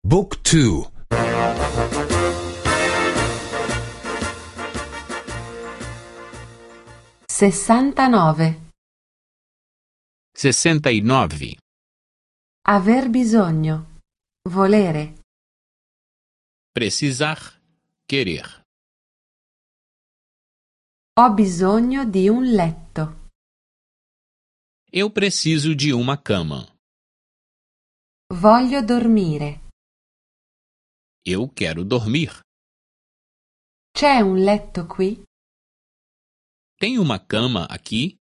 Book 2. 69. 69. Aver bisogno. Volere. Precisar, querer. Ho bisogno di un letto. Eu preciso de uma cama. Voglio dormire. Eu quero dormir. C'è un letto qui? Tem uma cama aqui?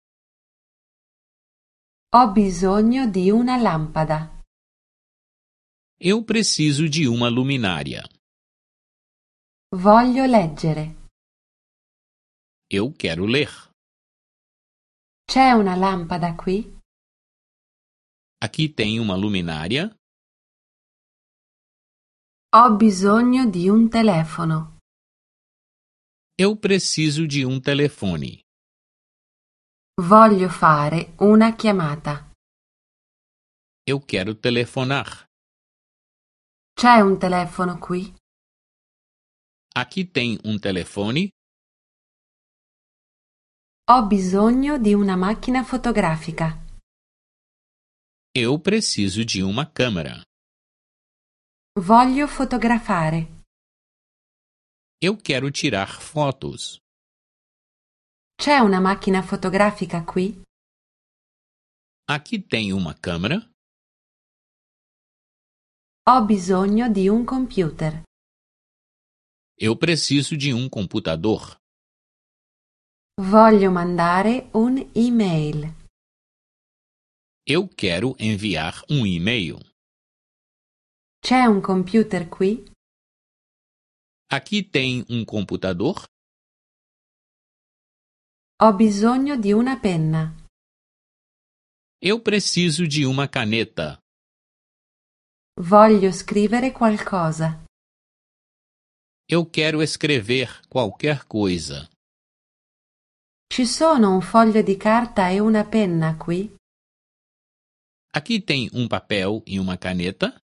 Ho bisogno di una lampada. Eu preciso de uma luminária. Voglio leggere. Eu quero ler. C'è una lampada qui? Aqui tem uma luminária. Ho bisogno di un telefono. Eu preciso de um telefone. Voglio fare una chiamata. Eu quero telefonar. C'è un telefono qui? Aqui tem um telefone. Ho bisogno di una macchina fotografica. Eu preciso de uma câmera. Voglio fotografare. Eu quero tirar fotos. C'è una macchina fotografica qui? Aqui tem uma câmera. Ho bisogno di un computer. Eu preciso de um computador. Voglio mandare un'email. Eu quero enviar um e-mail. C'è un computer qui? Aqui tem um computador. Ho bisogno di una penna. Eu preciso de uma caneta. Voglio scrivere qualcosa. Eu quero escrever qualquer coisa. Ci sono un foglio di carta e una penna qui? Aqui tem um papel e uma caneta.